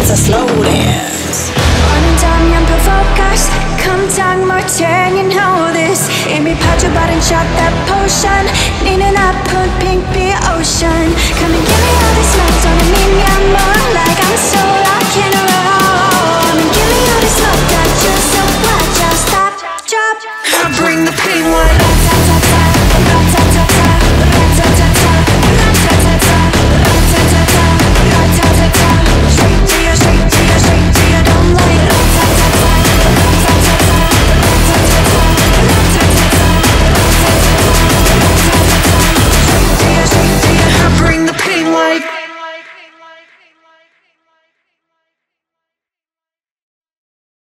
a slow dance. 오늘따면 provokers 컴장 멀쩡 you know this 이미 파주발은 shot that potion 니는 아픈 pink be ocean Come and give me all this love don't need me more like I'm so